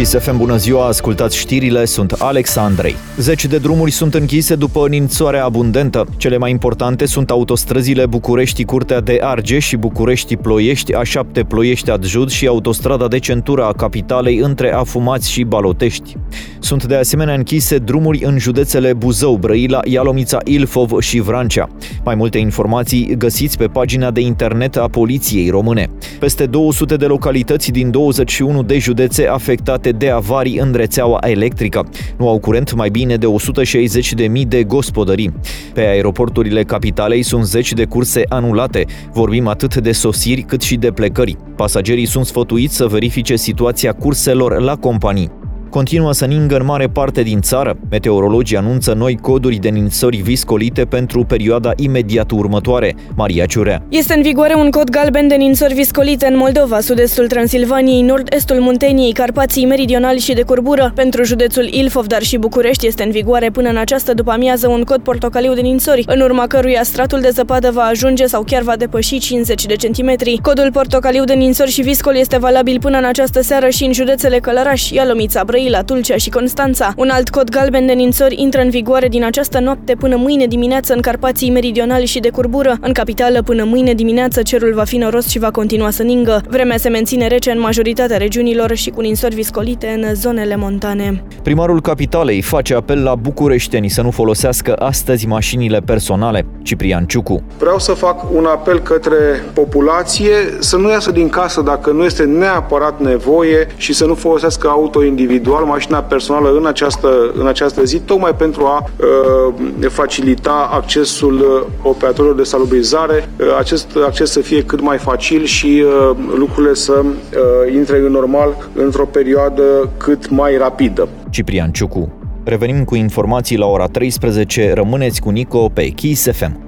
Kiss FM, bună ziua, ascultați știrile, sunt Alex Andrei. 10 de drumuri sunt închise după ninsoare abundentă. Cele mai importante sunt autostrăzile București-Curtea de Argeș și București-Ploiești, A7 Ploiești-Adjud și autostrada de centură a capitalei între Afumați și Balotești. Sunt de asemenea închise drumuri în județele Buzău, Brăila, Ialomița, Ilfov și Vrancea. Mai multe informații găsiți pe pagina de internet a Poliției Române. Peste 200 de localități din 21 de județe afectate de avarii în rețeaua electrică. Nu au curent mai bine de 160.000 de gospodării. Pe aeroporturile capitalei sunt zeci de curse anulate. Vorbim atât de sosiri cât și de plecări. Pasagerii sunt sfătuiți să verifice situația curselor la companii. Continuă să ningă în mare parte din țară. Meteorologii anunță noi coduri de ninsori viscolite pentru perioada imediat următoare. Maria Ciurea. Este în vigoare un cod galben de ninsori viscolite în Moldova, sud-estul Transilvaniei, nord-estul Munteniei, Carpații Meridionali și de curbură. Pentru județul Ilfov, dar și București este în vigoare până în această după-amiază un cod portocaliu de ninsori, în urma căruia stratul de zăpadă va ajunge sau chiar va depăși 50 de centimetri. Codul portocaliu de ninsori și viscol este valabil până în această seară și în județele Călăraș, Ialomița, Brăila, Tulcea și Constanța. Un alt cod galben de ninsori intră în vigoare din această noapte până mâine dimineață în Carpații Meridionali și de curbură. În capitală până mâine dimineață cerul va fi noros și va continua să ningă. Vremea se menține rece în majoritatea regiunilor și cu ninsori viscolite în zonele montane. Primarul capitalei face apel la bucureșteni să nu folosească astăzi mașinile personale. Ciprian Ciucu. Vreau să fac un apel către populație să nu iasă din casă dacă nu este neapărat nevoie și să nu folosească auto individual, mașina personală în această zi, tocmai pentru a facilita accesul operatorilor de salubrizare, acest acces să fie cât mai facil și lucrurile să intre în normal într-o perioadă cât mai rapidă. Ciprian Ciucu. Revenim cu informații la ora 13. Rămâneți cu Nico pe Kiss FM.